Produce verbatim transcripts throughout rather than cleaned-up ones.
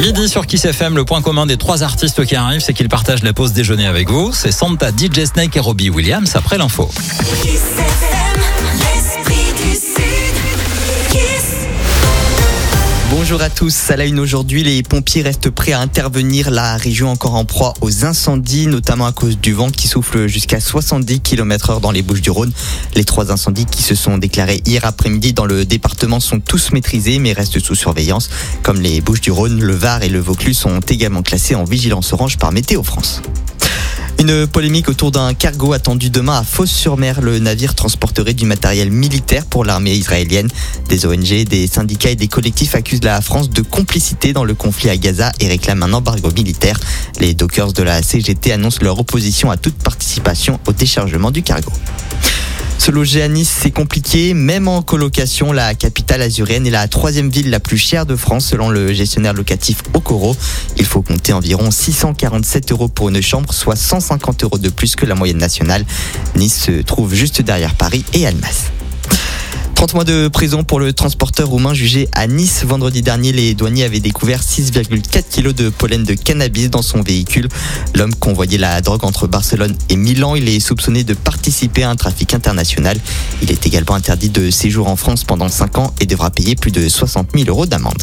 midi sur Kiss F M, le point commun des trois artistes qui arrivent, c'est qu'ils partagent la pause déjeuner avec vous. C'est Santa, D J Snake et Robbie Williams après l'info. Kiss F M, l'esprit du Sud. Kiss. Bonjour à tous, à la une aujourd'hui, les pompiers restent prêts à intervenir. La région encore en proie aux incendies, notamment à cause du vent qui souffle jusqu'à soixante-dix kilomètres heure dans les Bouches-du-Rhône. Les trois incendies qui se sont déclarés hier après-midi dans le département sont tous maîtrisés mais restent sous surveillance. Comme les Bouches-du-Rhône, le Var et le Vaucluse sont également classés en vigilance orange par Météo France. Une polémique autour d'un cargo attendu demain à Fos-sur-Mer. Le navire transporterait du matériel militaire pour l'armée israélienne. Des O N G, des syndicats et des collectifs accusent la France de complicité dans le conflit à Gaza et réclament un embargo militaire. Les dockers de la C G T annoncent leur opposition à toute participation au déchargement du cargo. Se loger à Nice, c'est compliqué, même en colocation. La capitale azuréenne est la troisième ville la plus chère de France selon le gestionnaire locatif Okoro. Il faut compter environ six cent quarante-sept euros pour une chambre, soit cent cinquante euros de plus que la moyenne nationale. Nice se trouve juste derrière Paris et Annemasse. trente mois de prison pour le transporteur roumain jugé à Nice. Vendredi dernier, les douaniers avaient découvert six virgule quatre kilos de pollen de cannabis dans son véhicule. L'homme convoyait la drogue entre Barcelone et Milan. Il est soupçonné de participer à un trafic international. Il est également interdit de séjour en France pendant cinq ans et devra payer plus de soixante mille euros d'amende.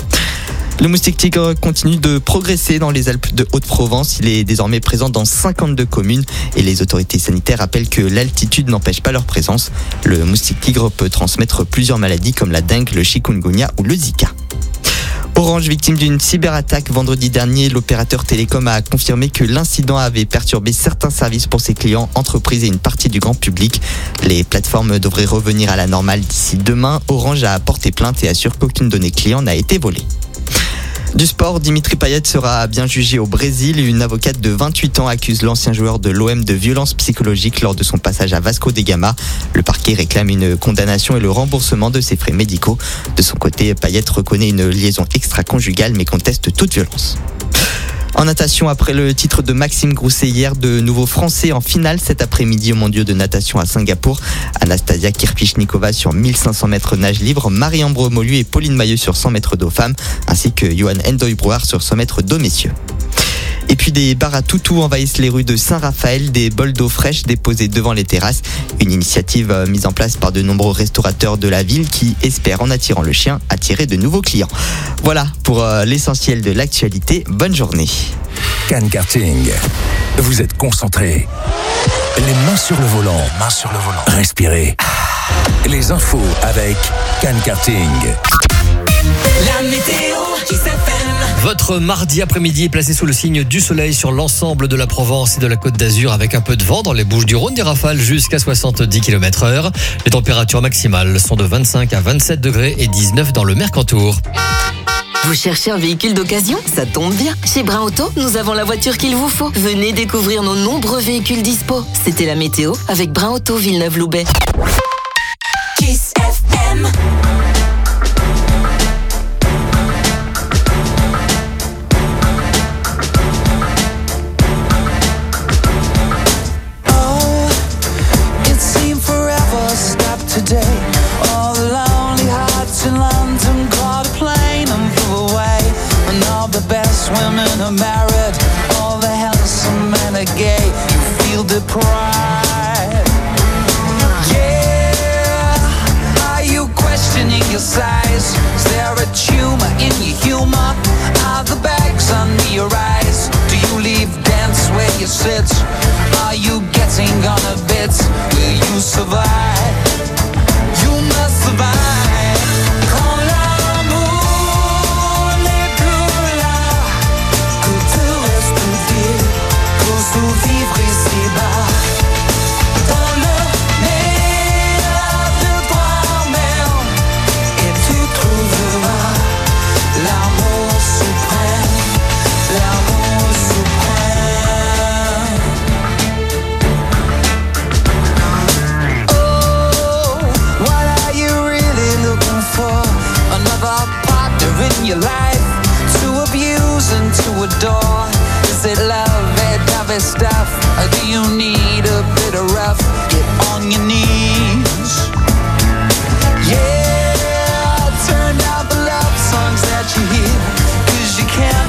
Le moustique tigre continue de progresser dans les Alpes de Haute-Provence. Il est désormais présent dans cinquante-deux communes et les autorités sanitaires rappellent que l'altitude n'empêche pas leur présence. Le moustique tigre peut transmettre plusieurs maladies comme la dengue, le chikungunya ou le Zika. Orange, victime d'une cyberattaque vendredi dernier, l'opérateur télécom a confirmé que l'incident avait perturbé certains services pour ses clients, entreprises et une partie du grand public. Les plateformes devraient revenir à la normale d'ici demain. Orange a porté plainte et assure qu'aucune donnée client n'a été volée. Du sport, Dimitri Payet sera bien jugé au Brésil. Une avocate de vingt-huit ans accuse l'ancien joueur de l'O M de violence psychologique lors de son passage à Vasco da Gama. Le parquet réclame une condamnation et le remboursement de ses frais médicaux. De son côté, Payet reconnaît une liaison extra-conjugale mais conteste toute violence. En natation, après le titre de Maxime Grousset hier, de nouveaux Français en finale cet après-midi aux mondiaux de natation à Singapour. Anastasia Kirpichnikova sur mille cinq cents mètres nage libre, Marie-Ambre Bromolu et Pauline Mailleux sur cent mètres d'eau femme, ainsi que Johan Endoy-Brouard sur cent mètres d'eau messieurs. Et puis des bars à toutou envahissent les rues de Saint-Raphaël, des bols d'eau fraîche déposés devant les terrasses. Une initiative mise en place par de nombreux restaurateurs de la ville qui espèrent, en attirant le chien, attirer de nouveaux clients. Voilà pour euh, l'essentiel de l'actualité. Bonne journée. Cannes Karting. Vous êtes concentrés. Les mains sur le volant. Mains sur le volant. Respirez. Les infos avec Cannes Karting. La météo, Kiss F M. Votre mardi après-midi est placé sous le signe du soleil sur l'ensemble de la Provence et de la Côte d'Azur avec un peu de vent dans les Bouches-du-Rhône, des rafales jusqu'à soixante-dix kilomètres heure. Les températures maximales sont de vingt-cinq à vingt-sept degrés et dix-neuf dans le Mercantour. Vous cherchez un véhicule d'occasion ? Ça tombe bien. Chez Brun Auto, nous avons la voiture qu'il vous faut. Venez découvrir nos nombreux véhicules dispo. C'était la météo avec Brun Auto Villeneuve-Loubet. Kiss F M. Today, all the lonely hearts in London caught a plane and flew away. And all the best women are married, all the handsome men are gay. You feel deprived. Yeah, are you questioning your size? Is there a tumor in your humor? Are the bags under your eyes? Do you leave dance where you sit? Are you getting on a bit? Will you survive? You must survive. Quand l'amour n'est plus là, que te reste-t-il pour survivre ici-bas? Dans le meilleur de toi-même, et tu trouveras l'amour suprême, l'amour suprême. Oh, what are you really looking for? Another partner in your life to abuse and to adore? Is it love and other stuff? Or do you need a bit of rough? Get on your knees. Yeah, turn out the love songs that you hear, 'cause you can't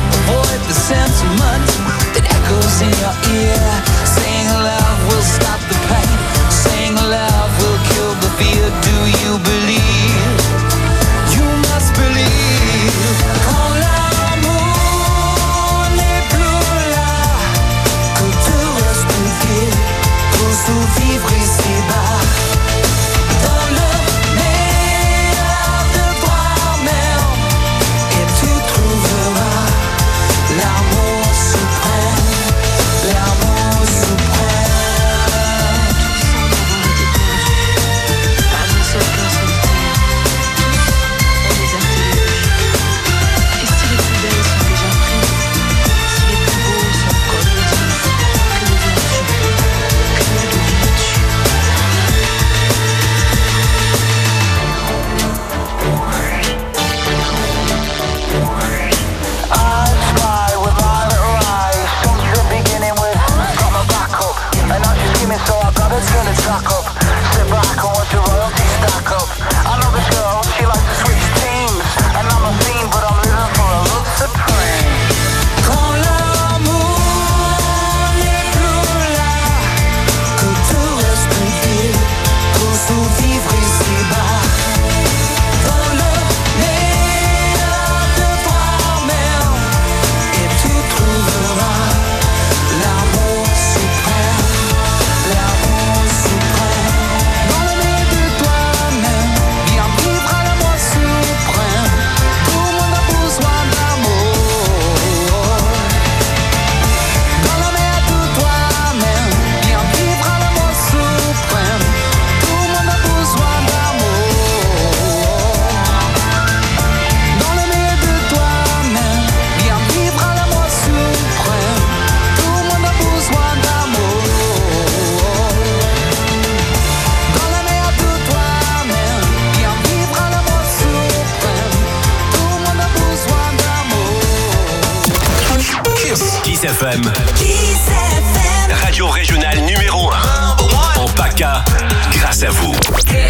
F M. Kiss F M. Radio régionale numéro un. En PACA, grâce à vous.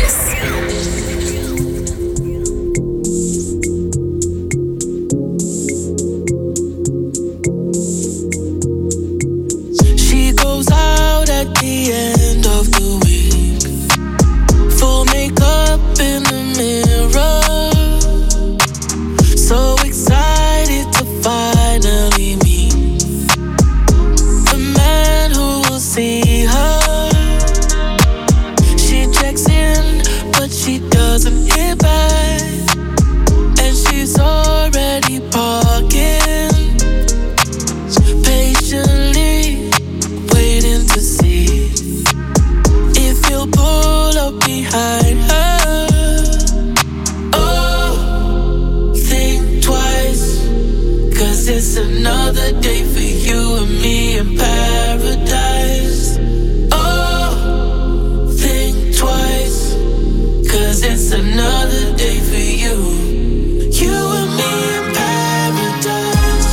She goes out at the end of the week, full makeup in the mirror, so excited to finally meet the man who will see her. She checks in, but she doesn't hit back, and she's already parking, patiently waiting to see if he'll pull up behind her. Oh, think twice, 'cause it's another day for you and me in paradise. Oh, think twice, 'cause it's another day for you, you and me in paradise.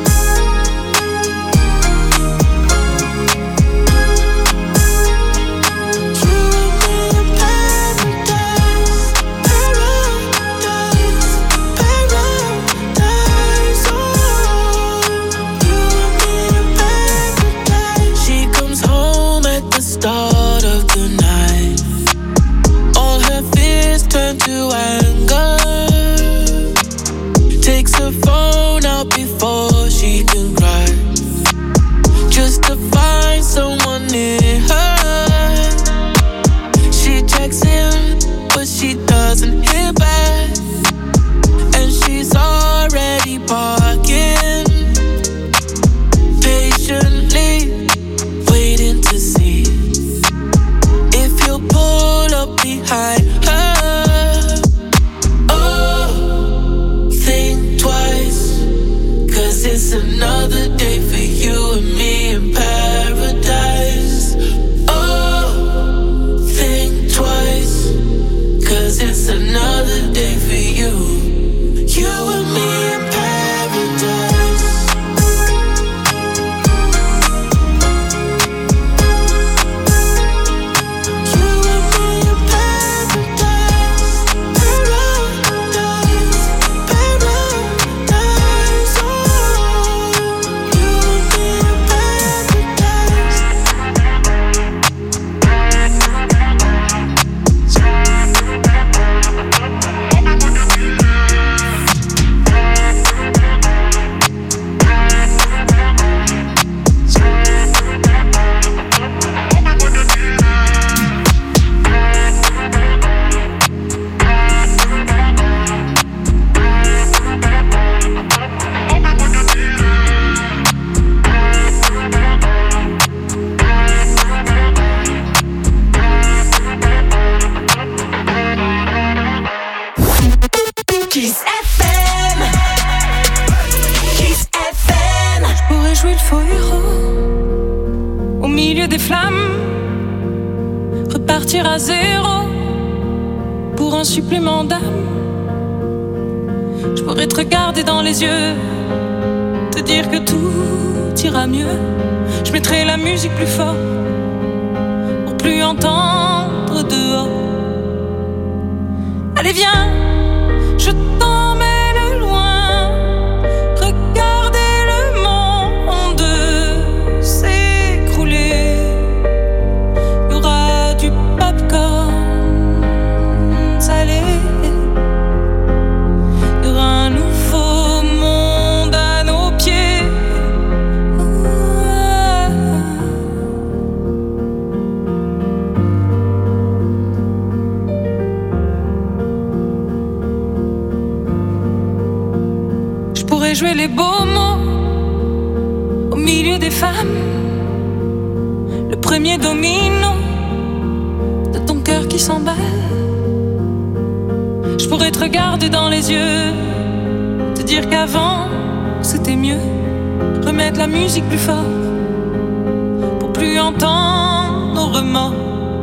You and me in paradise, paradise, paradise. Oh, you and me in paradise. She comes home at the start of the night. All her fears turn to anger. Takes her phone out before she can cry, just to find someone near her. She checks in, but she doesn't hear back, and she's already parking, patiently waiting to see if he'll pull up behind her. Oh, think twice, 'cause it's another day for you and me in paradise. Oh, think twice, 'cause it's another day for you, you and me in paradise. You and me in paradise, paradise, paradise. Oh, you and me in paradise. Kiss F M. Kiss F M. Je pourrais jouer le faux héros au milieu des flammes, repartir à zéro pour un supplément d'âme. Je pourrais te regarder dans les yeux, te dire que tout ira mieux. Je mettrai la musique plus fort pour plus entendre dehors. Allez viens, je t'emmène loin, regarder le monde s'écrouler. Il y aura du popcorn salé, il y aura un nouveau monde à nos pieds. Je pourrais jouer les beaux mots au milieu des femmes, le premier domino de ton cœur qui s'emballe. Je pourrais te regarder dans les yeux, te dire qu'avant c'était mieux, remettre la musique plus fort pour plus entendre nos remords.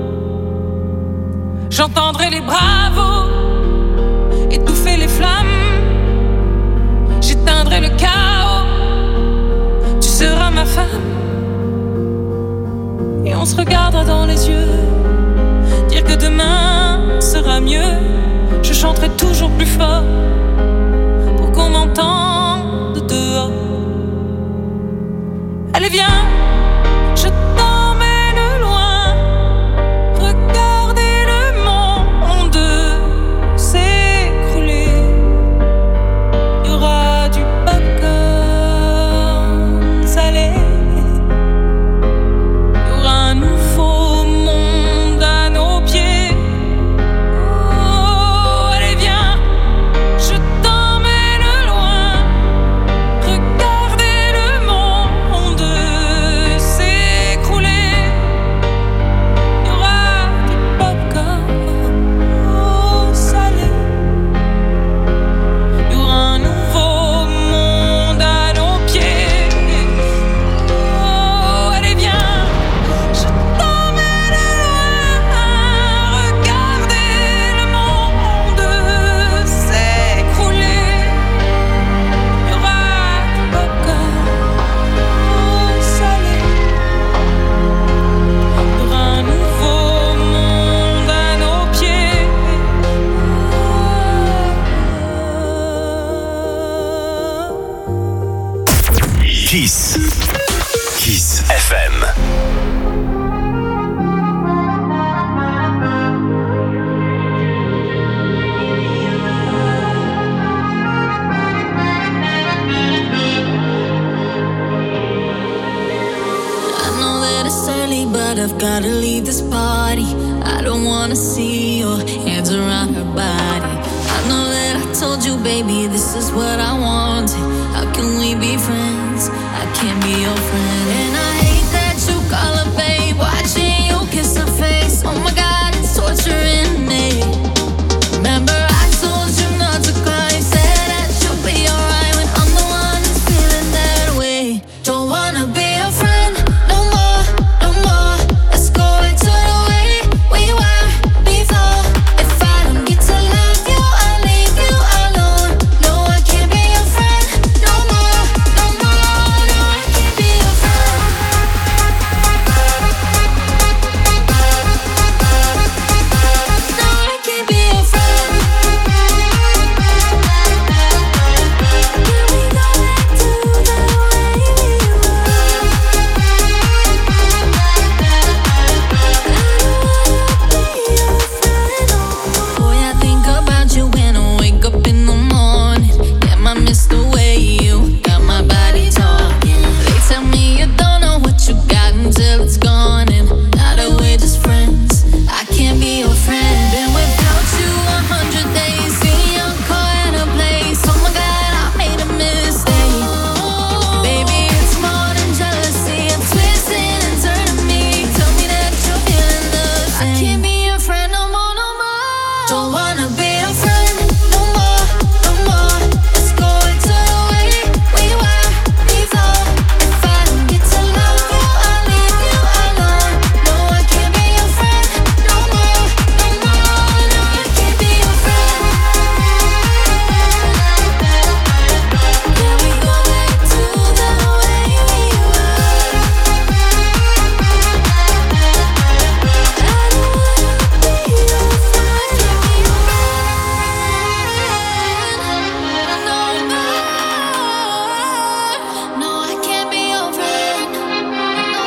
J'entendrai les bravos étouffer les flammes, j'éteindrai le chaos, tu seras ma chanterai toujours plus fort pour qu'on m'entende dehors. Allez viens, je t'emmène loin, regarder le monde s'écrouler. Il y aura du popcorn salé, il y aura un nouveau monde à nos pieds. Oh, allez viens, je t'emmène loin, regarder le monde s'écrouler. Il y aura du popcorn salé, il y aura un nouveau monde à nos pieds. Oh, allez viens, je t'emmène loin, regarder le monde s'écrouler. Il y aura du popcorn salé, il y aura un nouveau monde à nos pieds. Kiss. Kiss F M. I know that it's early, but I've gotta leave this party. I don't wanna see your hands around her body. I know that I told you, baby, this is what I wanted. How can we be friends? I can't be your friend. And I hate that you call her babe, watching you kiss her face. Oh my God, it's torturing me. Remember I told you not to cry, said that you'll be alright when I'm the one who's feeling that way. Don't wanna be your friend no more, no more. Let's go back to the way we were before. If I don't get to love you, I'll leave you alone. No, I can't be your friend no more, no more. No, I can't be your friend. No, I can't be your friend. Can we go back to the way we were? Boy, I think about you when I wake up in the morning. Damn, I miss the way you got my body talking. They tell me you don't know what you got until it's gone, and now that we're just friends, I can't be your friend. Been without you a hundred days, see your car in a place. Oh my God, I made a mistake. Baby, it's more than jealousy. It's twisting and turning me. Tell me that you're feeling the same. I can't be your friend no more, no more. Don't wanna be your friend no more, no more. Let's go back to the way we were before. If I don't get to love you, I'll leave you alone. No, I can't be your friend no more, no more. No, I can't be your friend. Can we go back to the way we were? I don't wanna be your friend no more. No, I can't be your friend no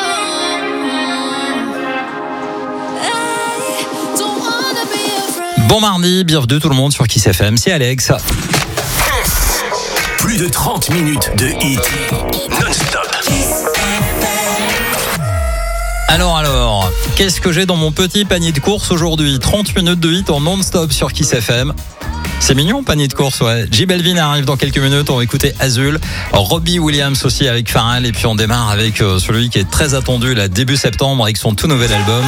more. I don't wanna be your friend. Bon mardi, bienvenue tout le monde sur Kiss F M, c'est Alex. Plus de trente minutes de hit non-stop. Alors alors, qu'est-ce que j'ai dans mon petit panier de course aujourd'hui? trente minutes de hit en non-stop sur Kiss F M. C'est mignon, panier de course, ouais. J Balvin arrive dans quelques minutes, on va écouter Azul. Robbie Williams aussi avec Pharrell, et puis on démarre avec euh, celui qui est très attendu là début septembre avec son tout nouvel album.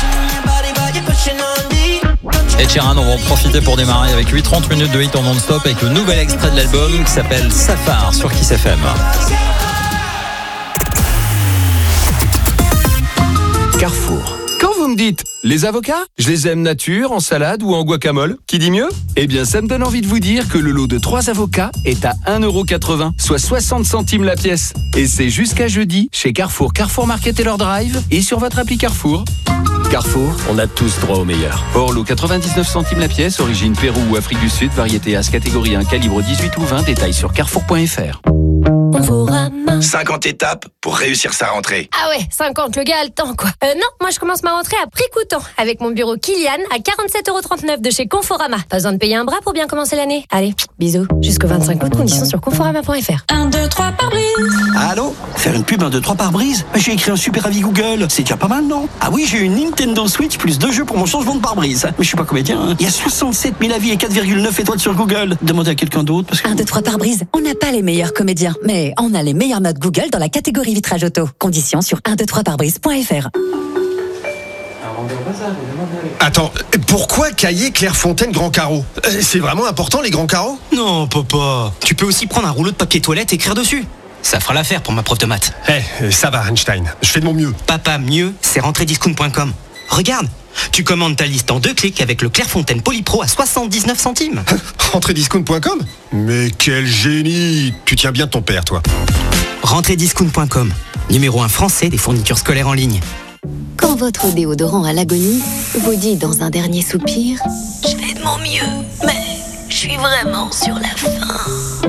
Ed Sheeran, on va en profiter pour démarrer avec lui trente minutes de hit en non-stop avec le nouvel extrait de l'album qui s'appelle Safar sur Kiss F M. Carrefour. Quand vous me dites, les avocats, je les aime nature, en salade ou en guacamole. Qui dit mieux? Eh bien, ça me donne envie de vous dire que le lot de trois avocats est à un euro quatre-vingts, soit soixante centimes la pièce. Et c'est jusqu'à jeudi chez Carrefour, Carrefour Market et leur drive et sur votre appli Carrefour. Carrefour, on a tous droit au meilleur. Or, lot quatre-vingt-dix-neuf centimes la pièce, origine Pérou ou Afrique du Sud, variété As catégorie un, calibre dix-huit ou vingt, détails sur carrefour point f r. cinquante étapes pour réussir sa rentrée. Ah ouais, cinquante, le gars a le temps quoi. Euh non, moi je commence ma rentrée à prix coûtant avec mon bureau Kilian à quarante-sept euros trente-neuf de chez Conforama. Pas besoin de payer un bras pour bien commencer l'année. Allez, bisous. Jusqu'au vingt-cinq août, conditions sur conforama point f r. un, deux, trois par brise. Allô? Faire une pub un, deux, trois par brise? J'ai écrit un super avis Google. C'est déjà pas mal, non? Ah oui, j'ai une Nintendo Switch plus deux jeux pour mon changement de pare-brise. Mais je suis pas comédien, hein. Il y a soixante-sept mille avis et quatre virgule neuf étoiles sur Google. Demandez à quelqu'un d'autre parce que... un, deux, trois par brise. On n'a pas les meilleurs comédiens, mais on a les meilleures notes Google dans la catégorie vitrage auto. Conditions sur un, deux, trois par brise point f r. Attends, pourquoi Cahiers Clairefontaine Grand Carreau? C'est vraiment important les grands carreaux? Non, papa. Tu peux aussi prendre un rouleau de papier toilette et écrire dessus. Ça fera l'affaire pour ma prof de maths. Eh, ça va Einstein, je fais de mon mieux. Papa, mieux, c'est rentrée discount point com. Regarde, tu commandes ta liste en deux clics avec le Clairefontaine Polypro à soixante-dix-neuf centimes. rentrée discount point com? Mais quel génie! Tu tiens bien de ton père, toi. rentrée discount point com, numéro un français des fournitures scolaires en ligne. Quand votre déodorant à l'agonie vous dit dans un dernier soupir « Je fais de mon mieux, mais je suis vraiment sur la fin ».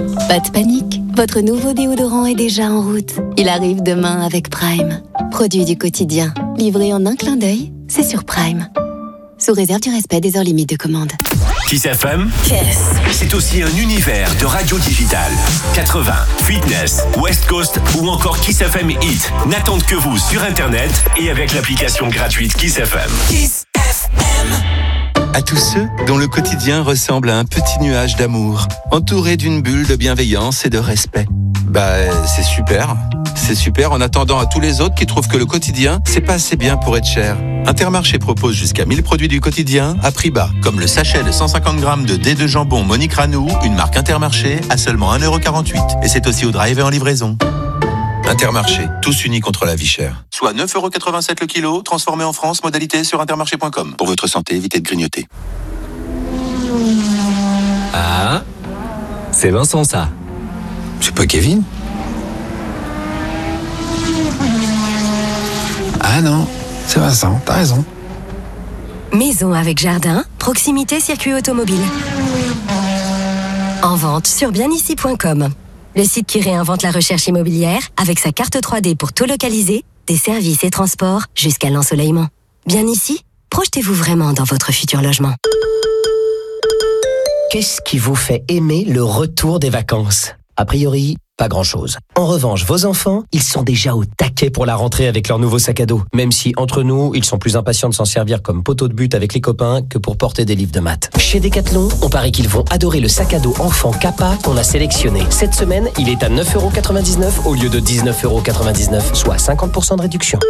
Pas de panique, votre nouveau déodorant est déjà en route. Il arrive demain avec Prime. Produit du quotidien, livré en un clin d'œil, c'est sur Prime. Sous réserve du respect des heures limites de commande. Kiss F M, c'est aussi un univers de radio digitale. quatre-vingts, fitness, West Coast ou encore Kiss F M Hit n'attendent que vous sur Internet et avec l'application gratuite Kiss F M. Kiss F M. À tous ceux dont le quotidien ressemble à un petit nuage d'amour, entouré d'une bulle de bienveillance et de respect. Bah, c'est super. C'est super en attendant à tous les autres qui trouvent que le quotidien, c'est pas assez bien pour être cher. Intermarché propose jusqu'à mille produits du quotidien à prix bas, comme le sachet de cent cinquante grammes de dés de jambon Monique Ranou, une marque Intermarché, à seulement un euro quarante-huit. Et c'est aussi au drive et en livraison. Intermarché, tous unis contre la vie chère. Soit neuf euros quatre-vingt-sept le kilo, transformé en France, modalité sur intermarché point com. Pour votre santé, évitez de grignoter. Ah, c'est Vincent ça. C'est pas Kevin? Ah non, c'est Vincent, t'as raison. Maison avec jardin, proximité circuit automobile. En vente sur bien ici point com. Le site qui réinvente la recherche immobilière avec sa carte trois D pour tout localiser, des services et transports jusqu'à l'ensoleillement. Bien ici, projetez-vous vraiment dans votre futur logement. Qu'est-ce qui vous fait aimer le retour des vacances? A priori, pas grand-chose. En revanche, vos enfants, ils sont déjà au taquet pour la rentrée avec leur nouveau sac à dos. Même si, entre nous, ils sont plus impatients de s'en servir comme poteau de but avec les copains que pour porter des livres de maths. Chez Decathlon, on parie qu'ils vont adorer le sac à dos enfant Kappa qu'on a sélectionné. Cette semaine, il est à neuf euros quatre-vingt-dix-neuf au lieu de dix-neuf euros quatre-vingt-dix-neuf, soit cinquante pour cent de réduction.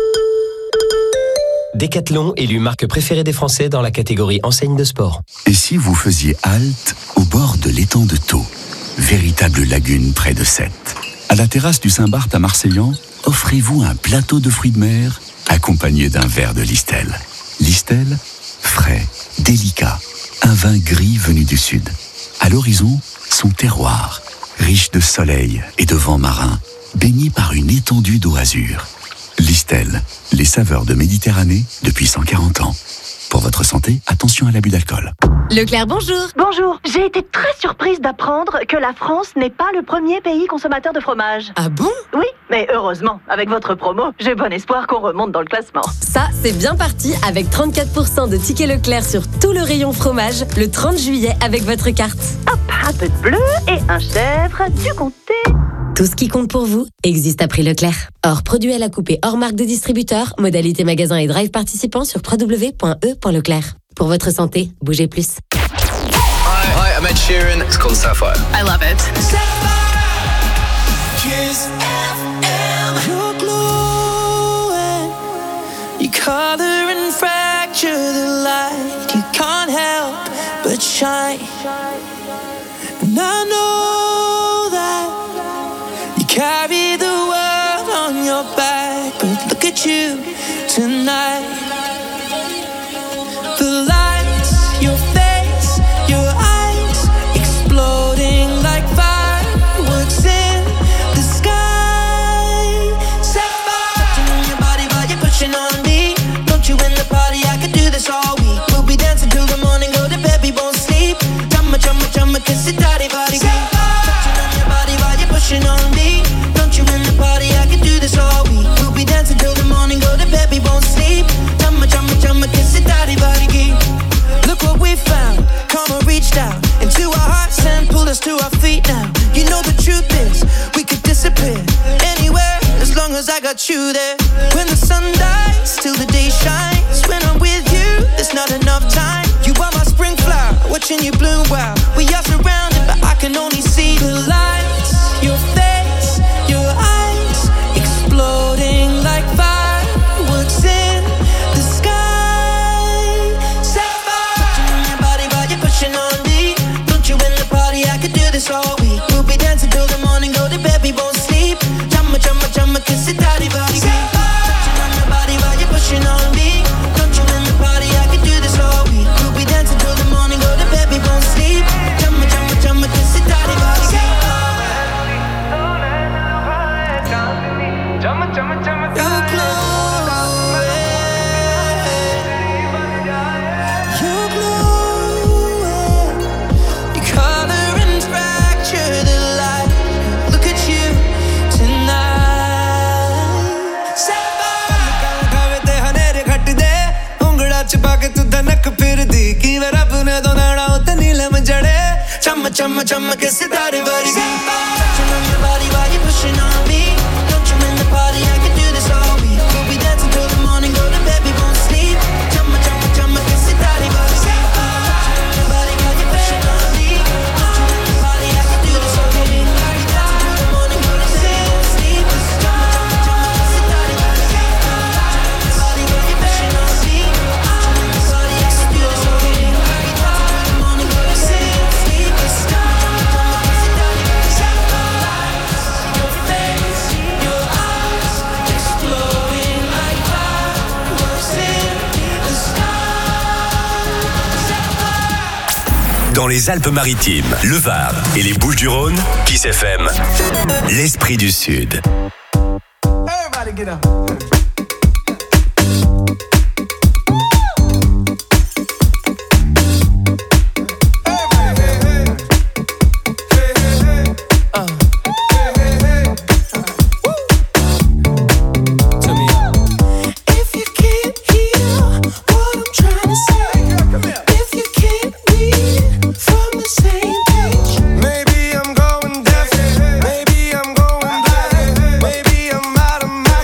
Decathlon, élu marque préférée des Français dans la catégorie enseigne de sport. Et si vous faisiez halte au bord de l'étang de Thau, véritable lagune près de Sète. À la terrasse du Saint-Barth à Marseillan, offrez-vous un plateau de fruits de mer accompagné d'un verre de Listel. Listel, frais, délicat, un vin gris venu du sud. À l'horizon, son terroir, riche de soleil et de vent marin, baigné par une étendue d'eau azur. Listel, les saveurs de Méditerranée depuis cent quarante ans. Pour votre santé, attention à l'abus d'alcool. Leclerc, bonjour. Bonjour. J'ai été très surprise d'apprendre que la France n'est pas le premier pays consommateur de fromage. Ah bon? Oui, mais heureusement, avec votre promo, j'ai bon espoir qu'on remonte dans le classement. Ça, c'est bien parti avec trente-quatre pour cent de tickets Leclerc sur tout le rayon fromage le trente juillet avec votre carte. Hop, un peu de bleu et un chèvre du comté. Tout ce qui compte pour vous existe à prix Leclerc. Hors produit à la coupe et hors marque de distributeur, modalité magasin et drive participant sur w w w point e point leclerc. Pour votre santé, bougez plus. Hi, hi, I'm Ed Sheeran. It's called Sapphire. I love it. Kiss F M. You're glowing. You color and fracture the light. You can't help but shine. And I know that you carry the world on your back. But look at you tonight. our feet now. You know the truth is, we could disappear anywhere as long as I got you there. When the sun dies, till the day shines. When I'm with you, there's not enough time. You are my spring flower, watching you bloom wild. We are surrounded, but I can only see the lights. Your face, your eyes, exploding like fireworks in the sky. Sapphire, touching on your body while you're pushing on me. Don't you in the party? I could do this all week. We'll be dancing till the morning, go to bed, we won't sleep. Jumma, jumma, jumma, kiss it, daddy, body. Touching on your body while you're pushing on me. Don't you in the party? I could do this all week. We'll be dancing till the morning, go to bed, we won't sleep. Jumma, jumma, jumma, kiss it, daddy, body. Jumma, jumma, jumma, you're glowing. You're glowing. You color and fracture the light. Look at you tonight. Sapphire. हनेरे घट दे उंगड़ा छुपा के तू धनक फिर दी की वे रब ने दो नाड़ा उते नीलम जड़े चम चम चम के सितारे वर्गी. Touching on your body while you're pushing on me. Don't you in the party? I can do this all week. We'll be dancing till the morning, go to bed, we won't sleep. Chumma chumma chumma ke sitare bari. Touching on your body while you're pushing on me. Don't you in the party? I can do this all week. We'll be dancing till the morning, go to bed, we won't sleep. Chumma chumma chumma ke sitare bari. Touching on your body while you're pushing on me. Don't you in the party? I can do this all week. We'll be dancing till the morning, go to bed, we won't sleep. Chumma chumma chumma ke sitare bari. Your face, your eyes, exploding like fireworks in the sky. Dans les Alpes-Maritimes, le Var et les Bouches-du-Rhône, Kiss F M, l'esprit du Sud. Everybody get up. If you can't hear what I'm trying to say, if you can't read from the same page, maybe I'm going deaf, maybe I'm going blind, maybe I'm out of my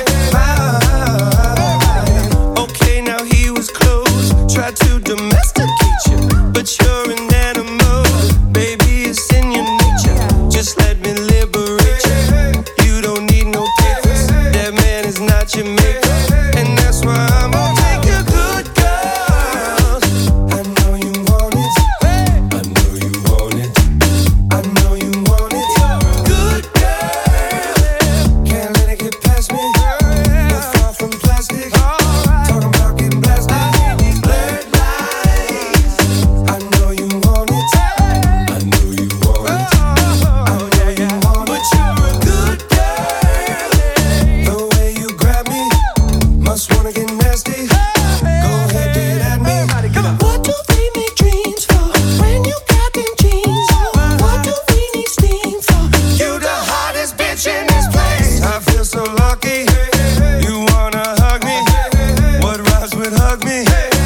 mind. Okay, now he was close, tried to domesticate you, but you're an animal, baby, it's in your nature. Just let me liberate you. You don't need no papers, that man is not your maker, and that's why I'm gonna take your good girls. I know you want it, I know you want it, I know you want it. Good girl, can't let it get past me. You're far from plastic, talking about getting blasted. These blurred lines, I know you want it, I know you want it, I know you want it. But you're a good girl, the way you grab me, must wanna get nasty. Go ahead, get at me. What do they make dreams for when you got them jeans on? What do we need steam for? You the hottest bitch in this place. I feel so lucky. You wanna hug me? What rhymes with hug me?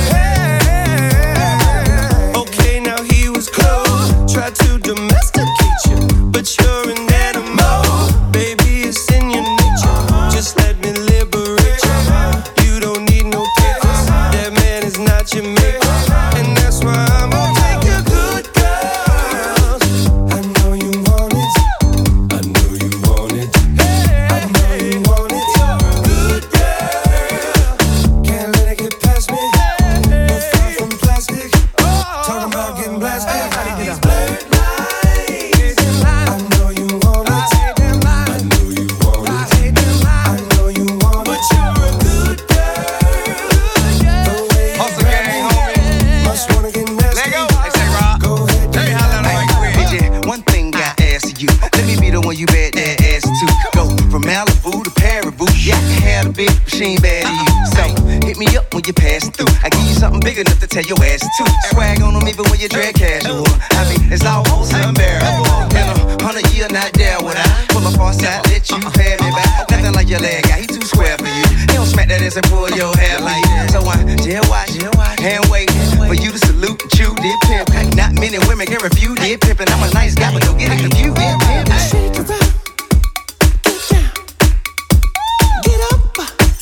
Okay, now he was close, tried to domesticate you, but you're an animal, baby, it's in your nature. Just let me liberate you. You don't need no papers, that man is not your maker, and that's why I'm gonna take your good girls. I know you want it, I know you want it, I know you want it. Good girl, can't let it get past me. You're far from plastic, talking about getting blasted. These blurred lines, I know you want it, I know you want it, I know you want it. But you're a good girl, the way you grab me, must wanna get nasty. Go ahead, get at me. D J, one thing I ask you, let me be the one you bet that ass to. Go from Malibu to Paribu, yeah, I can have a big machine bad to you. So hit me up when you pass through. I give you something big enough to tell your ass to. Swag on them even when you drag casual. I mean, it's almost unbearable. In a hundred year, not there would I pull up on side, let you pay me back. Nothing like your leg guy, he too square for you. He don't smack that ass dance and pull your hair like that. So I just watch, and wait for you to salute and chew did pimp. Not many women can refuse did pimp, and I'm a nice guy, but don't get it confused. Did pimp. Shake it up, get down, get up.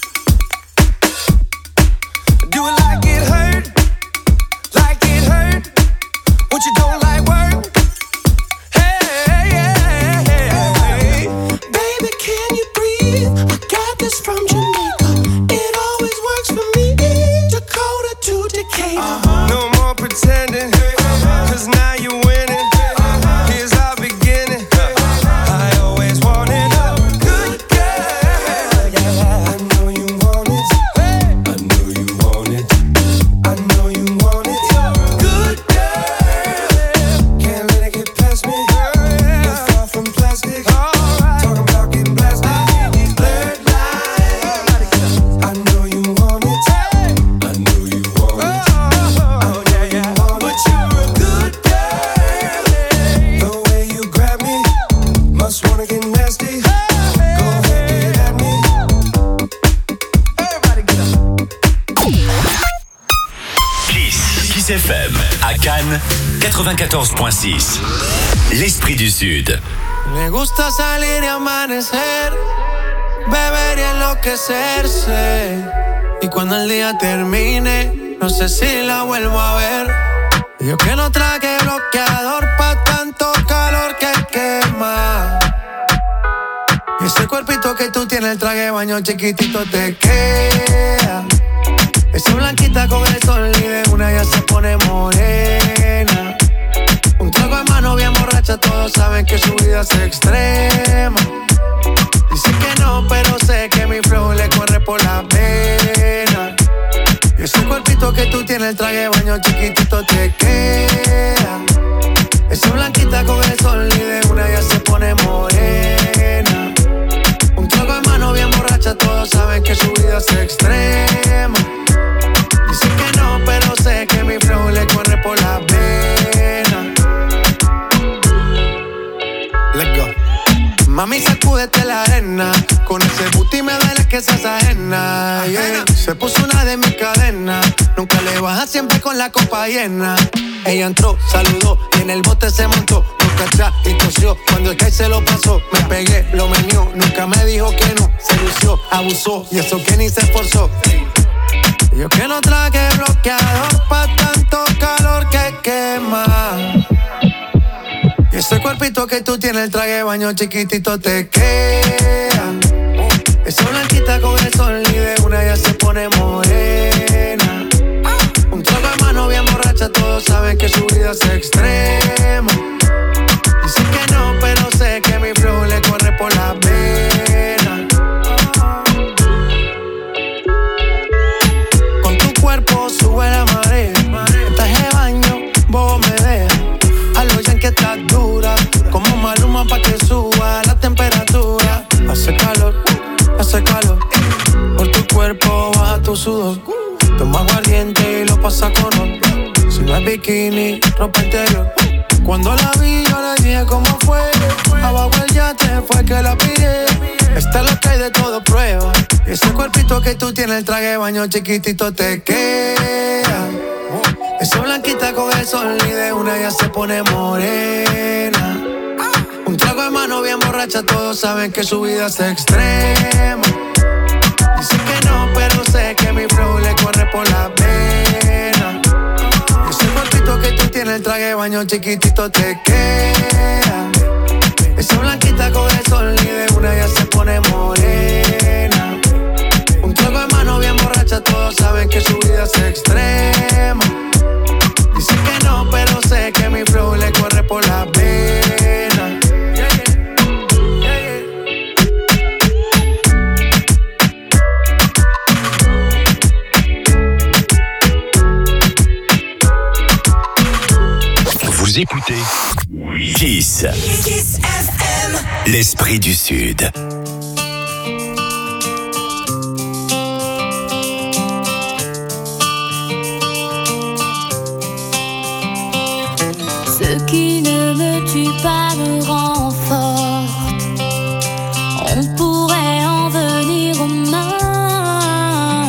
Do it like it hurt, like it hurt. What you don't like work? Hey, hey, hey, hey. Baby, can you breathe? I got this from Jamaica. It always works for me. Dakota to Decatur. Uh-huh. No more pretending, cause now you're winning. Here's our beginning. I always wanted a good girl. I know you want it. I know you want it. I know you want it. Good girl. Can't let it get past me. You're far from plastic. Talking about getting blasted. Blurred lines. I know you want it. I know you want it. Oh yeah, yeah. But you're a good girl. The way you grab me, must wanna get nasty. Go ahead, get at me. Everybody get up. Kiss, Kiss F M, à Cannes, quatre-vingt-quatorze point six. L'esprit du Sud. Me gusta salir y amanecer, beber y enloquecerse. Y cuando el día termine, no sé si la vuelvo a ver. Yo que no traje bloqueador pa' tanto calor que quema. Y ese cuerpito que tú tienes, el traje de baño chiquitito te queda. Esa blanquita con el sol y de una ya se pone morena. Un trago en mano bien borracha, todos saben que su vida es extrema. Dice que no, pero sé que mi flow le corre por la pena. Y ese cuerpito que tú tienes, el traje de baño chiquitito te queda. Esa blanquita con el sol y de una ya se pone morena. Un trago en mano bien borracha, todos saben que su vida es extrema. Dice que no, pero sé que mi flow le corre por la pena. Let's go. Mami, sacúdete la arena. Con ese booty me duele que seas ajena, yeah. Se puso una de mis cadenas. Nunca le baja, siempre con la copa llena. Ella entró, saludó y en el bote se montó. Nunca atrás y tosió. Cuando el que se lo pasó, me pegué, lo menió. Nunca me dijo que no. Se lució, abusó y eso que ni se esforzó. Yo que no traje bloqueador pa' tanto calor que quema. Y ese cuerpito que tú tienes, el traje de baño chiquitito te queda. Esa blanquita con el sol y de una ya se pone morena. Un trago de mano bien borracha, todos saben que su vida es extrema. Dice que no, pero sé que mi flow le corre por la pena. Con tu cuerpo sube la marea. En traje de baño, vos me dejas. A lo ya que estás dura, como Maluma pa' que suba la temperatura. Hace calor, hace calor. Por tu cuerpo baja tu sudor. Toma aguardiente y lo pasa con ron. Si no es bikini, ropa interior. Cuando la vi yo le dije cómo fue. Abajo el yate fue que la pillé. Esta es lo que hay de todo prueba. Y ese cuerpito que tú tienes, el traje de baño chiquitito te queda. Esa blanquita con el sol y de una ya se pone morena. Un trago de mano bien borracha, todos saben que su vida es extrema. Dice que no, pero sé que mi flow le corre por la pena. Ese cuerpito que tú tienes, el traje de baño chiquitito te queda. Esa blanquita con el sol y de una ya se pone morena. Un trago de mano bien borracha, todos saben que su vida es extrema. Dice que no, pero sé que mi flow le corre por la pena. Yeah, yeah. Yeah, yeah. Vous écoutez Kiss. Kiss F M. L'esprit du Sud. Ce qui ne me tue pas me rend forte. On pourrait en venir aux mains.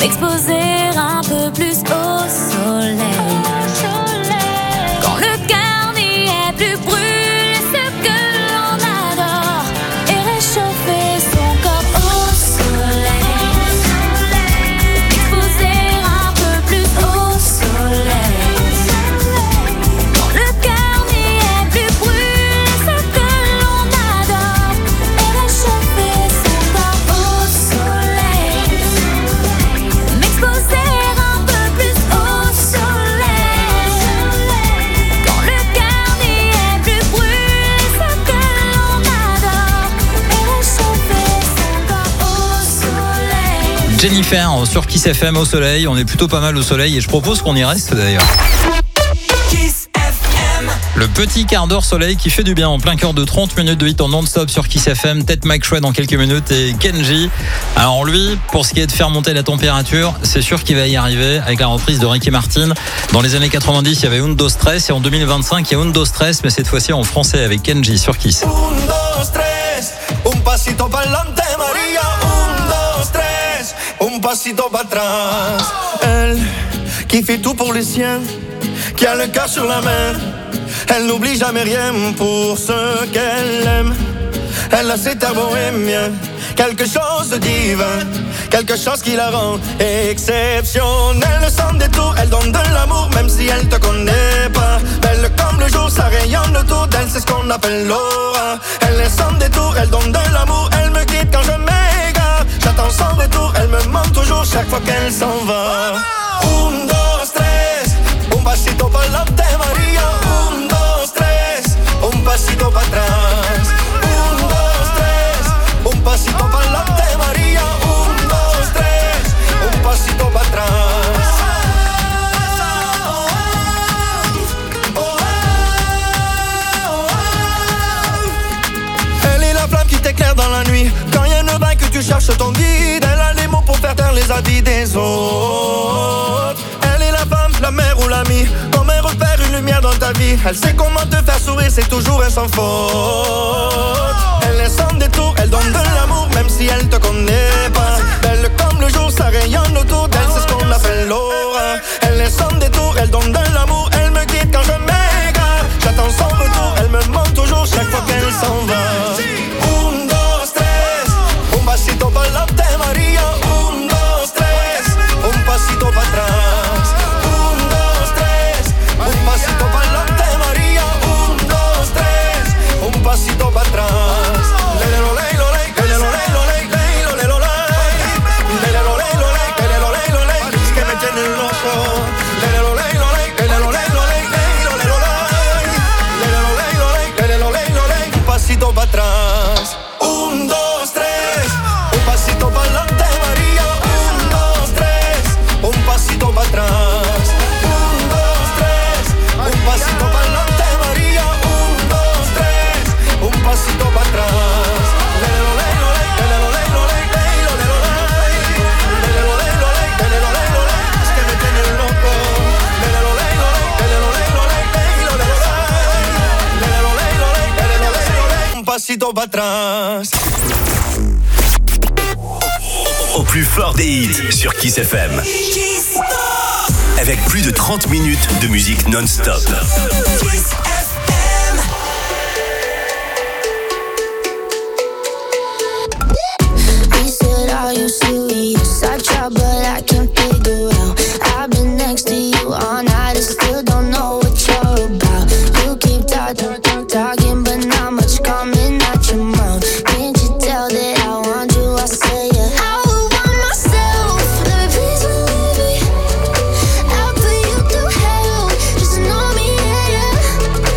m'exposer un peu plus au soleil. Quand le cœur n'y est plus, brûler ce que l'on adore et réchauffer son corps au soleil. M'exposer un peu plus au soleil. Quand le cœur n'y est plus, brûler ce que l'on adore et réchauffer son corps au soleil. M'exposer un peu plus au soleil. Quand le cœur n'y est plus, brûler ce que l'on adore et réchauffer son corps au soleil. Jennifer sur Kiss F M au soleil. On est plutôt pas mal au soleil et je propose qu'on y reste d'ailleurs. Le petit quart d'heure soleil qui fait du bien en plein cœur de trente minutes de hit en non-stop sur Kiss F M. Tête Mike Chouet dans quelques minutes et Kenji. Alors lui, pour ce qui est de faire monter la température, c'est sûr qu'il va y arriver avec la reprise de Ricky Martin. Dans les années quatre-vingt-dix, il y avait Undo Stress et en deux mille vingt-cinq, il y a Undo Stress, mais cette fois-ci en français avec Kenji sur Kiss. Un, dos, tres, un pasito pa'lante, María. Un, dos, tres, un pasito para atrás. Elle qui fait tout pour les siens, qui a le cœur sur la main. Elle n'oublie jamais rien pour ce qu'elle aime. Elle a cet air bohémien, quelque chose de divin, quelque chose qui la rend exceptionnelle. Le sang des tours, elle donne de l'amour même si elle te connaît pas. Belle comme le jour, ça rayonne autour d'elle, c'est ce qu'on appelle l'aura. Elle est sans détour, elle donne de l'amour, elle me quitte quand je m'égare. J'attends son retour, elle me manque toujours chaque fois qu'elle s'en va. Un, dos, tres, un pasito pa'lante, María. Un, dos, tres, un pasito para atrás. Un, dos, tres, un pasito pa'lante, María. Un, dos, tres, un pasito para atrás. Elle est la flamme qui t'éclaire dans la nuit. Quand il y a une vague que tu cherches ton guide, elle a les mots pour faire taire les avis des autres. Elle est la femme, la mère ou l'amie, comme un repère, une lumière dans ta vie. Elle sait comment te faire sourire, c'est toujours un sans faute. Elle est sans détour, elle donne de l'amour, même si elle te connaît pas. Belle comme le jour, ça rayonne autour d'elle, c'est ce qu'on appelle l'aura. Elle est sans détour, elle donne de l'amour, elle me guide quand je m'égare. J'attends son retour, elle me manque toujours chaque fois qu'elle s'en va. Un, dos, tres, un pasito pa'lante, María. Un, dos, tres, un pasito para atrás. Un, dos, tres, un pasito pa'lante, María. Un, dos, tres, un pasito para atrás. Lele lo ley lo ley, lele lo ley lo ley, ley lo ley lo ley. Lele lo ley lo ley, lele lo ley lo ley, es que me tiene loco. Lele lo ley lo ley, lele lo ley lo ley, ley lo ley lo ley. Lele lo ley lo ley, lele lo ley lo ley, un pasito para atrás. Un, dos, tres, un pasito pa'lante, María. Un, dos, tres, un pasito para atrás. Un, dos, tres, un pasito pa'lante, María. Un, dos, tres, un pasito para atrás. Lele lo ley lo ley, lele lo ley lo ley, ley lo ley lo ley. Lele lo ley lo ley, lele lo ley lo ley, es que me tiene loco. Lele lo ley lo ley, lele lo ley lo ley, ley lo ley lo ley. Lele lo ley lo ley, lele lo ley lo ley, un pasito para atrás. Au plus fort des hits sur Kiss F M. Avec plus de trente minutes de musique non-stop. He said, are you serious? I try, but I can't figure out. I've been next to you all night and still don't know what you're about. You keep talking, talking, but not much coming out your mouth. Can't you tell that I want you? I say yeah. I would want myself. Let me please believe me. I'll put you through hell. Just know me, yeah, yeah.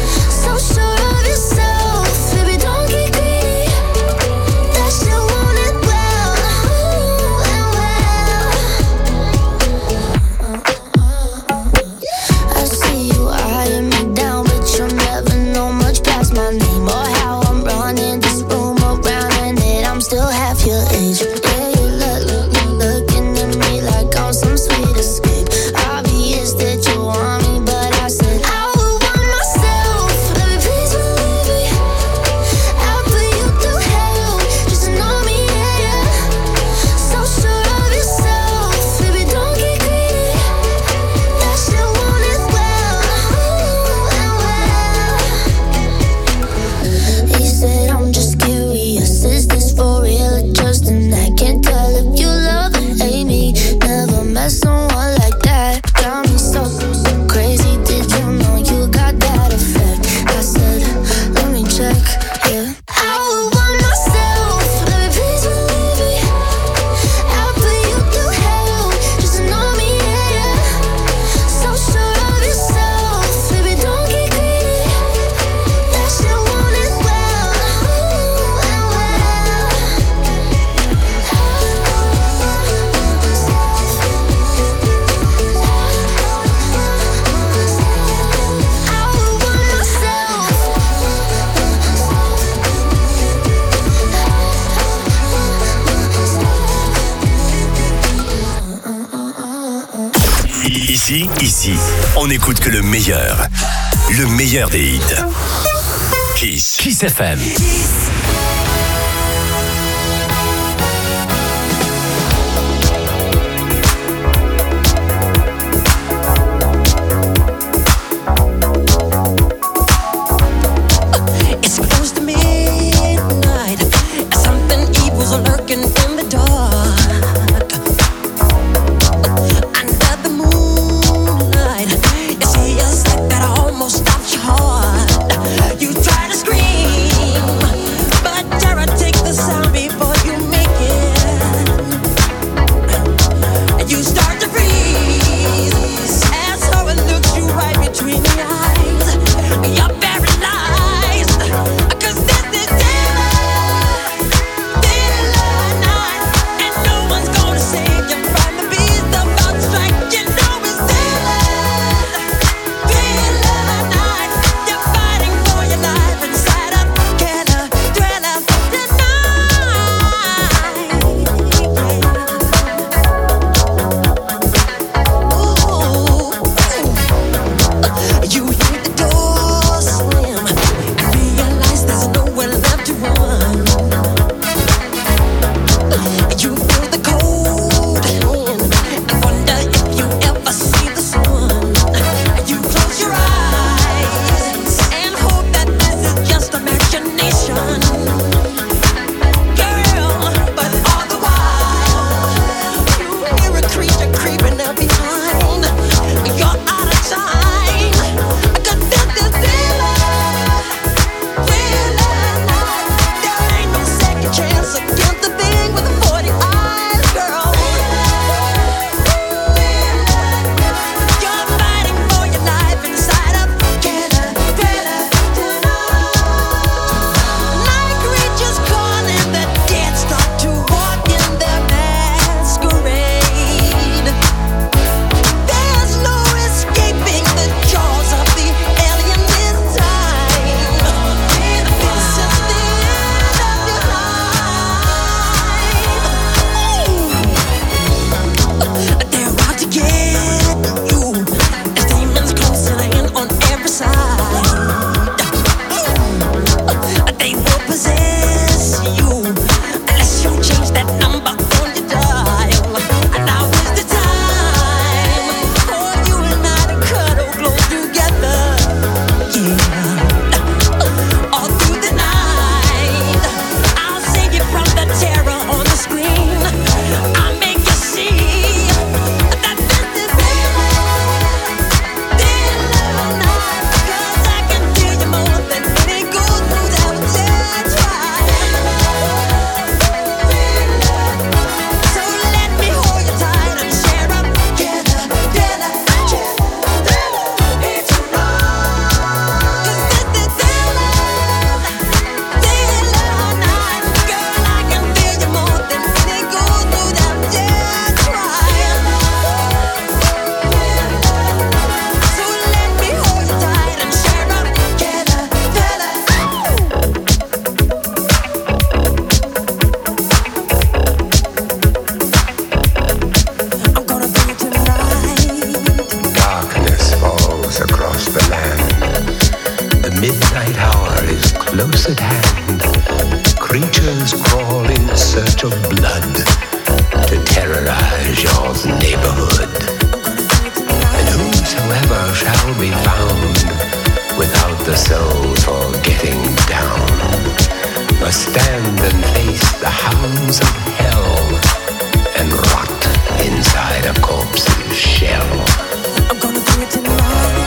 Ici, ici, on n'écoute que le meilleur. Le meilleur des hits. Kiss. Kiss F M. You try to scream. close at hand, creatures crawl in search of blood to terrorize your neighborhood. And whosoever shall be found without the soul for getting down must stand and face the hounds of hell and rot inside a corpse's shell. I'm gonna do it tonight.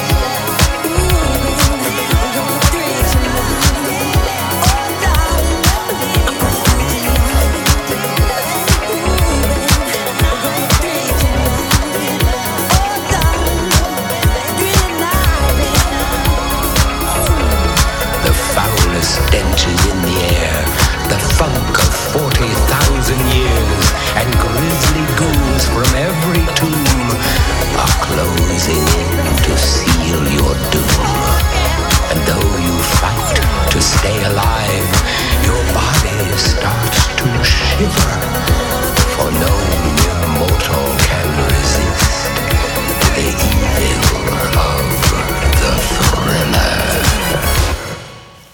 Stench is in the air, the funk of forty thousand years, and grisly ghouls from every tomb are closing in to seal your doom. And though you fight to stay alive, your body starts to shiver, for no mere mortal can resist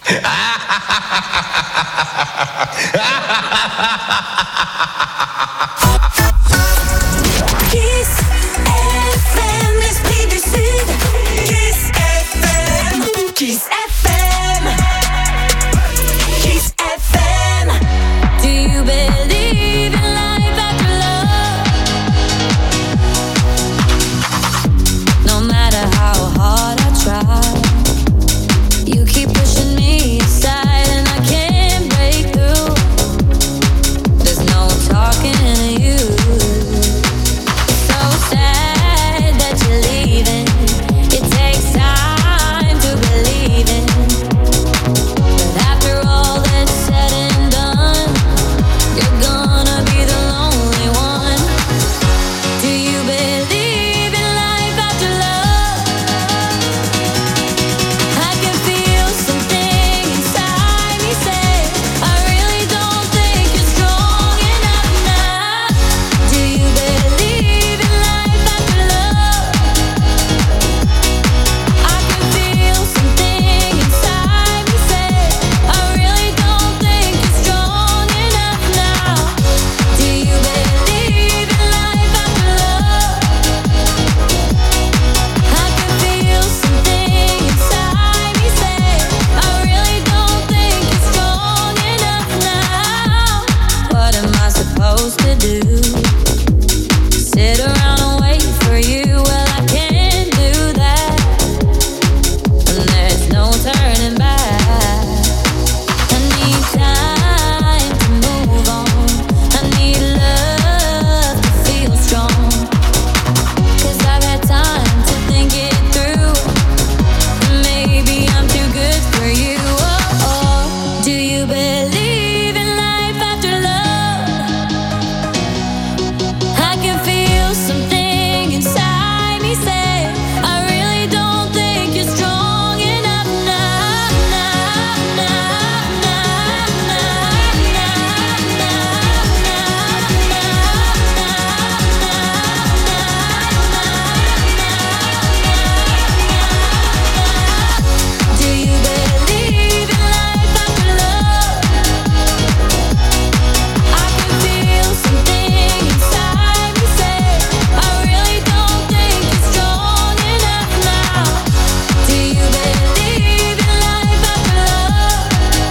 Kiss F M, l'esprit du Sud. Kiss F M. Kiss F M. Kiss F M. Do you believe in life after love? No matter how hard I try, you keep pushing me aside and I can't break through. There's no talking to you. So sad that you're leaving. It takes time to believe in. But after all that's said and done, you're gonna be the lonely one. Do you believe in life after love? I can feel something inside me say, I really don't think you're strong enough now. Do you believe in life after love? I can feel something inside me say, I really don't think you're strong enough now. Do you believe in life after love? I can feel something inside me say, I really don't think you're strong enough now. What am I supposed to do? Sit around and wait for you? Well, I can't do that. And there's no turning back. I need time to move on. I need love to feel strong. Cause I've had time to think it through. Maybe I'm too good for you. Oh, oh. Do you believe in life after love? I can feel something inside me say, I really don't think you're strong enough now, now, now, now, Do you believe in life after love? I can feel something inside me say, I really don't think you're strong enough now. Do you believe in life after love?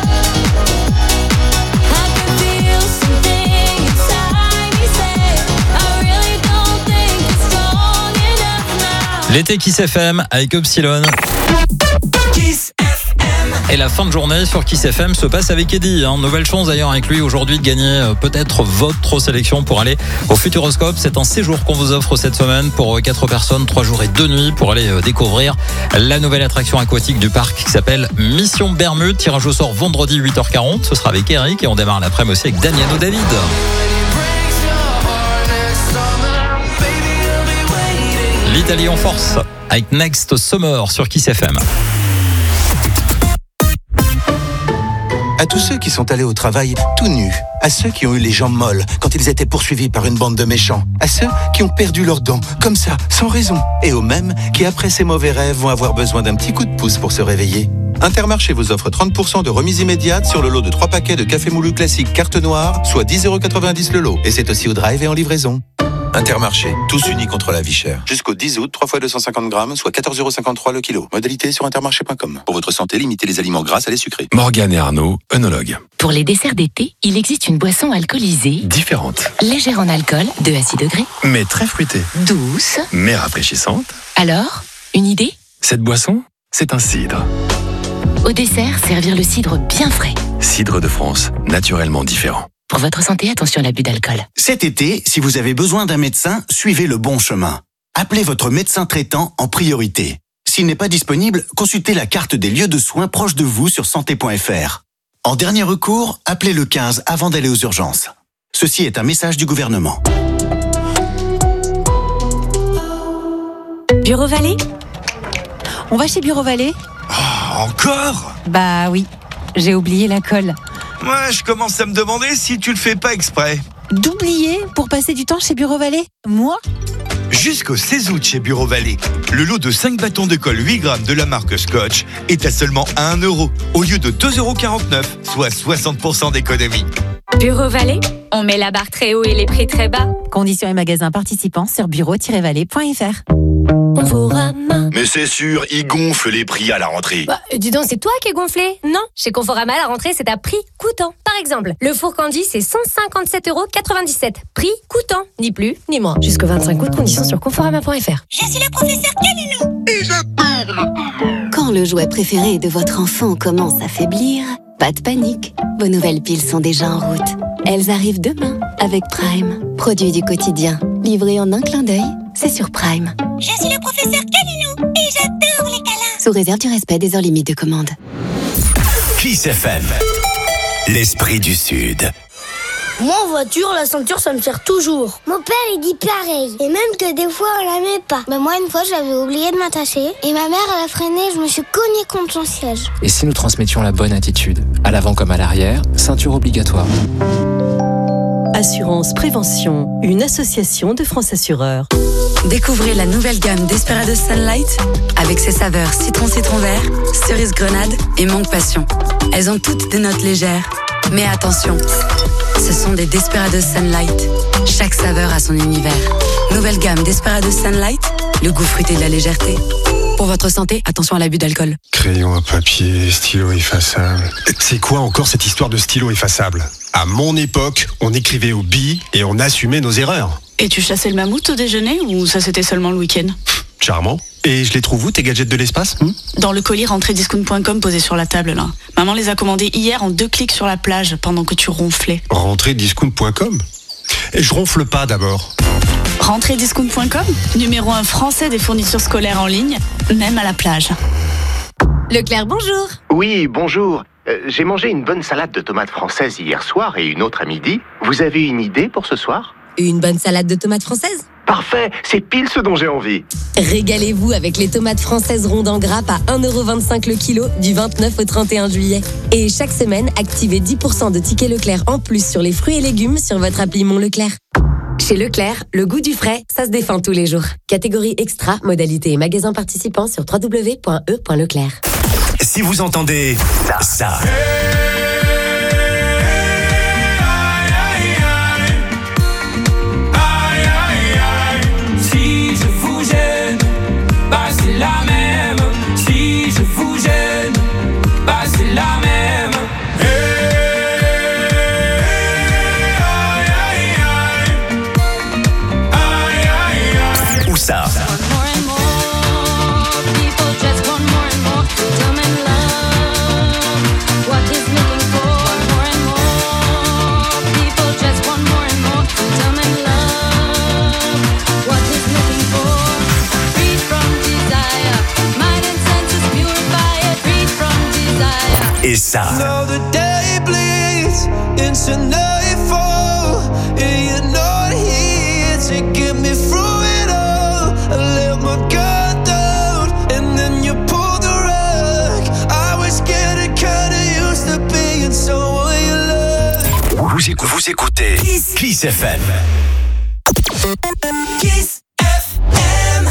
I can feel something inside me say, I really don't think you're strong enough now. L'été Kiss F M avec Upsilon. Kiss F M. Et la fin de journée sur Kiss F M se passe avec Eddie. Hein. Nouvelle chance d'ailleurs avec lui aujourd'hui de gagner euh, peut-être votre sélection pour aller au Futuroscope. C'est un séjour qu'on vous offre cette semaine pour quatre personnes, trois jours et deux nuits pour aller euh, découvrir la nouvelle attraction aquatique du parc qui s'appelle Mission Bermude. Tirage au sort vendredi huit heures quarante. Ce sera avec Eric et on démarre l'après-midi aussi avec Daniano David. L'Italie en force avec Next Summer sur Kiss F M. À tous ceux qui sont allés au travail tout nus, à ceux qui ont eu les jambes molles quand ils étaient poursuivis par une bande de méchants, à ceux qui ont perdu leurs dents, comme ça, sans raison, et aux mêmes qui, après ces mauvais rêves, vont avoir besoin d'un petit coup de pouce pour se réveiller. Intermarché vous offre trente pour cent de remise immédiate sur le lot de trois paquets de café moulu classique carte noire, soit dix euros quatre-vingt-dix le lot. Et c'est aussi au drive et en livraison. Intermarché, tous unis contre la vie chère. Jusqu'au dix août, trois fois deux cent cinquante grammes, soit quatorze euros cinquante-trois le kilo. Modalité sur intermarché point com. Pour votre santé, limitez les aliments gras à les sucrés. Morgane et Arnaud, œnologues. Pour les desserts d'été, il existe une boisson alcoolisée, Différente, légère en alcool, deux à six degrés, mais très fruitée, douce. mais rafraîchissante. Alors, une idée? Cette boisson, c'est un cidre. Au dessert, servir le cidre bien frais. Cidre de France, naturellement différent. Pour votre santé, attention à l'abus d'alcool. Cet été, si vous avez besoin d'un médecin, suivez le bon chemin. Appelez votre médecin traitant en priorité. S'il n'est pas disponible, consultez la carte des lieux de soins proches de vous sur santé point f r. En dernier recours, appelez le quinze avant d'aller aux urgences. Ceci est un message du gouvernement. Bureau Vallée ? On va chez Bureau Vallée ? Oh, encore ? Bah oui, j'ai oublié la colle. Moi, je commence à me demander si tu le fais pas exprès. D'oublier pour passer du temps chez Bureau Vallée ? Moi ? Jusqu'au seize août chez Bureau Vallée, le lot de cinq bâtons de colle huit grammes de la marque Scotch est à seulement un euro au lieu de deux euros quarante-neuf, soit soixante pour cent d'économie. Bureau Vallée, on met la barre très haut et les prix très bas. Conditions et magasins participants sur bureau tiret vallée point f r. Conforama. Mais c'est sûr, ils gonflent les prix à la rentrée. Bah, dis donc, c'est toi qui es gonflé? Non, chez Conforama, la rentrée, c'est à prix coûtant. Par exemple, le four Candy, c'est cent cinquante-sept euros quatre-vingt-dix-sept. Prix coûtant, ni plus, ni moins. Jusqu'au vingt-cinq août, conditions sur conforama point f r. Je suis le professeur Canino et j'adore. Quand le jouet préféré de votre enfant commence à faiblir, pas de panique. Vos nouvelles piles sont déjà en route. Elles arrivent demain avec Prime. Produit du quotidien. Livré en un clin d'œil, c'est sur Prime. Je suis le professeur Canino et j'adore les câlins. Sous réserve du respect des heures limites de commande. Kiss F M, l'esprit du Sud. Moi en voiture, la ceinture ça me sert toujours. Mon père il dit pareil. Et même que des fois on la met pas. Mais moi une fois j'avais oublié de m'attacher. Et ma mère elle a freiné, je me suis cognée contre son siège. Et si nous transmettions la bonne attitude, à l'avant comme à l'arrière, ceinture obligatoire. Assurance Prévention, une association de France Assureurs. Découvrez la nouvelle gamme Desperados Sunlight avec ses saveurs citron citron vert, cerise grenade et mangue passion. Elles ont toutes des notes légères. Mais attention, ce sont des Desperados Sunlight. Chaque saveur a son univers. Nouvelle gamme Desperados Sunlight, le goût fruité de la légèreté. Pour votre santé, attention à l'abus d'alcool. Crayon à papier, stylo effaçable. C'est quoi encore cette histoire de stylo effaçable? À mon époque, on écrivait au billes et on assumait nos erreurs. Et tu chassais le mammouth au déjeuner ou ça c'était seulement le week-end? Charmant. Et je les trouve où, tes gadgets de l'espace? hmm Dans le colis rentrée discount point com posé sur la table là. Maman les a commandés hier en deux clics sur la plage pendant que tu ronflais. rentrée discount point com? Et je ronfle pas d'abord. rentrée discount point com, numéro un français des fournitures scolaires en ligne, même à la plage. Leclerc, bonjour. Oui, bonjour. Euh, j'ai mangé une bonne salade de tomates françaises hier soir et une autre à midi. Vous avez une idée pour ce soir? Une bonne salade de tomates françaises? Parfait, c'est pile ce dont j'ai envie. Régalez-vous avec les tomates françaises rondes en grappe à un euro vingt-cinq le kilo du vingt-neuf au trente et un juillet. Et chaque semaine, activez dix pour cent de tickets Leclerc en plus sur les fruits et légumes sur votre appli Mon Leclerc. Chez Leclerc, le goût du frais, ça se défend tous les jours. Catégorie extra, modalité et magasins participants sur w w w point e point leclerc. Si vous entendez ça, Si je vous gêne, bah c'est la même. Si je vous gêne, bah c'est la même. où ça? Et ça. Now the day bleeds into nightfall, and you're not here to get me through it all. I let my guard down, and then you pulled the rug. I was getting kinda used to being someone you love. Vous, écoutez, vous écoutez Kiss, Kiss F M. Kiss F M.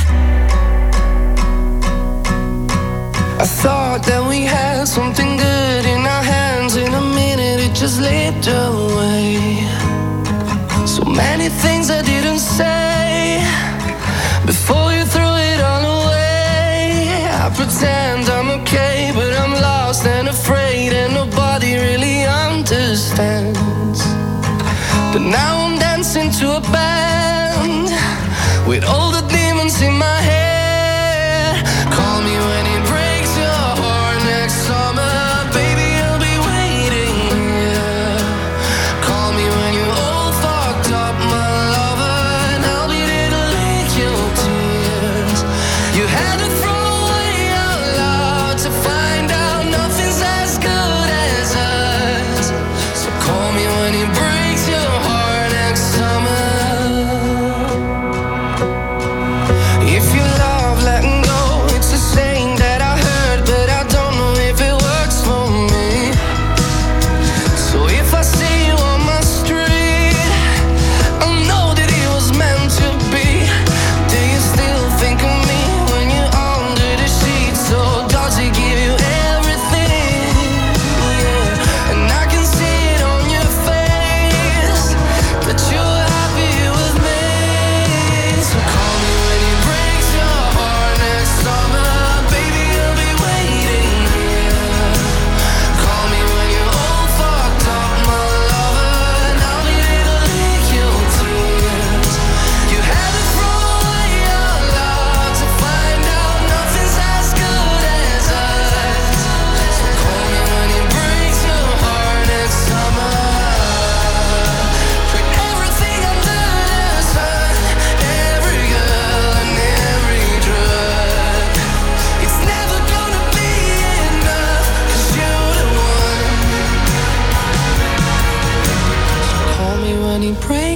I thought that we had something good in our hands. In a minute it just slipped away. So many things I didn't say before you threw it all away. I pretend I'm okay, but I'm lost and afraid, and nobody really understands. But now I'm dancing to a band with all the demons in my head. Call me when it breaks your heart next summer, baby, I'll be waiting, yeah. Call me when you're all fucked up, my lover, and I'll be there to lick your tears. You had to throw away out loud to find out nothing's as good as us. So call me when it breaks your heart next summer. If you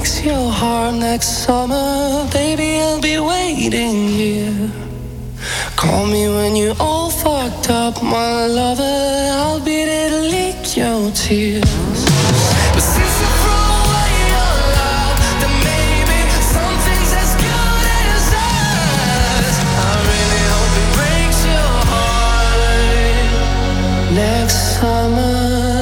breaks your heart next summer, baby, I'll be waiting here. Call me when you're all fucked up, my lover, I'll be there to lick your tears. But since you threw away your love, then maybe something's as good as us. I really hope it breaks your heart next summer.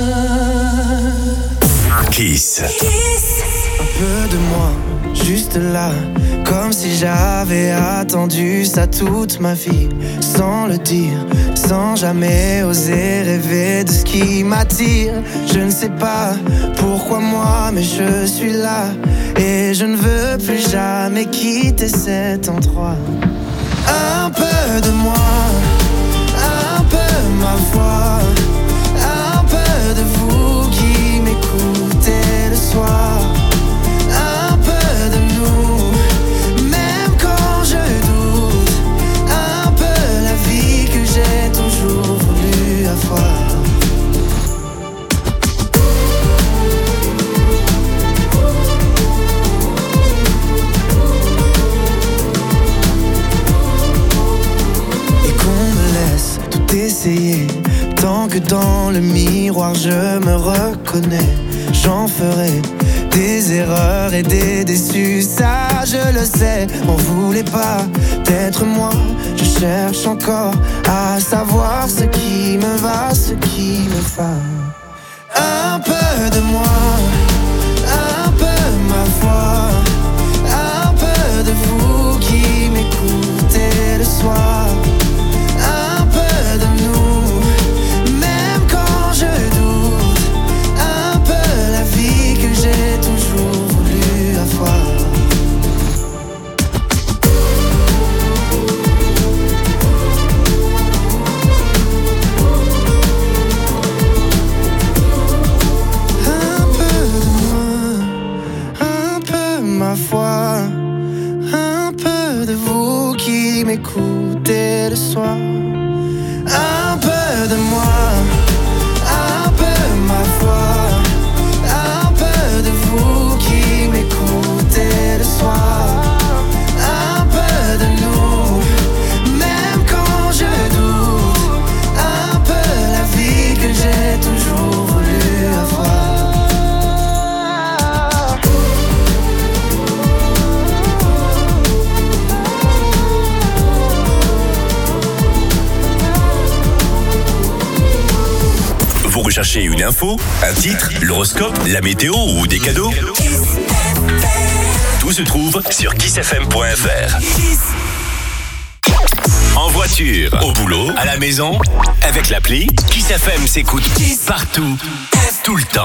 Kiss. Un peu de moi, juste là, comme si j'avais attendu ça toute ma vie, sans le dire, sans jamais oser rêver de ce qui m'attire. Je ne sais pas pourquoi moi, mais je suis là, et je ne veux plus jamais quitter cet endroit. Un peu de moi, un peu ma voix, un peu de vous qui m'écoutez le soir. Un peu de nous, même quand je doute, un peu la vie que j'ai toujours voulu avoir. Et qu'on me laisse tout essayer, tant que dans le miroir je me reconnais. J'en ferai des erreurs et des déçus, ça je le sais. On voulait pas d'être moi, je cherche encore à savoir ce qui me va, ce qui me va. Un peu de moi, un peu ma voix, un peu de vous qui m'écoutez le soir. Un peu de nous, même quand je doute, un peu la vie que j'ai toujours voulu avoir. Un peu de moi, un peu ma foi, un peu de vous qui m'écoutez le soir. Un peu de moi, un peu ma foi, un peu de vous qui m'écoutez le soir. Un peu de nous, même quand je doute, un peu la vie que j'ai toujours voulu avoir. Vous recherchez une info, un titre, l'horoscope, la météo ou des cadeaux? Tout se trouve sur kiss f m point f r. En voiture, au boulot, à la maison, avec l'appli, Kiss F M s'écoute partout, tout le temps.